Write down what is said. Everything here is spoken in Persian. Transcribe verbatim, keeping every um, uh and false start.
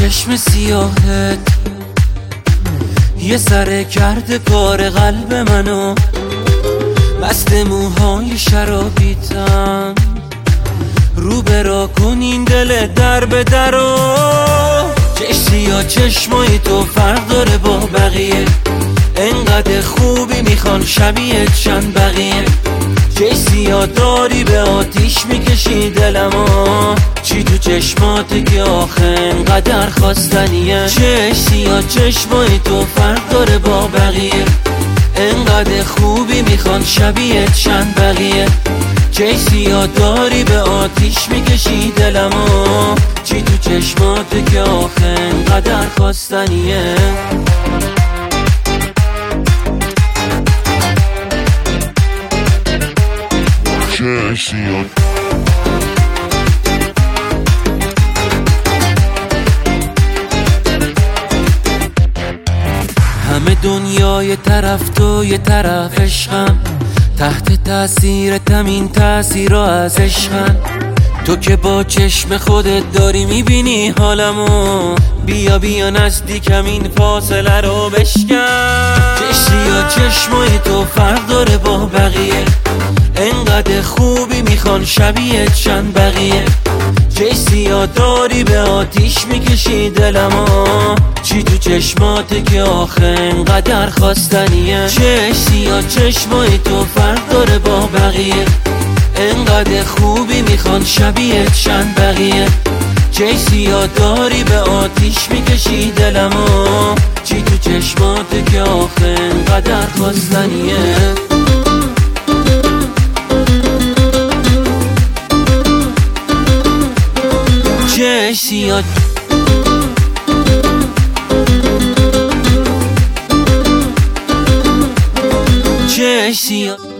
چشم سیاهت یه سره کرده کار قلب منو، مست موهای شرابیتم رو برا کن این دل در به درو. چشمی یا چشمای تو فرق داره با بقیه، انقدر خوبی میخوان شبیه چند بقیه. چشمی یا داری به آتیش میکشی دلمو، چی تو چشماته که آخه انقدر خواستنیه. چشمی یا چشمای تو فرق داره با بقیه، انقدر خوبی میخوان شبیه چند بقیه. چشمی یا داری به آتیش میکشی دلمو، چی تو چشماته که آخه انقدر خواستنیه. چشمی همه دنیا یه طرف تو یه طرف عشقم، تحت تاثیرتم این تاثیر رو از عشقم. تو که با چشم خودت داری میبینی حالمو، بیا بیا نزدیکم این فاصله رو بشکن. چشمی یا چشمای تو فرق داره با بقیه، انقدر خوبی میخوان شبیه چند بقیه. چشمی یا داری به آتیش میکشی دلمو، چی تو چشماته که آخه انقدر خواستنیه. چشمی یا چشمای تو فرق داره با بقیه، انقدر خوبی میخوان شبیه چند بقیه. چشمی یا داری به آتیش میکشی دلمو، چی تو چشماته که آخه انقدر خواستنیه. چشمی یا چشمی یا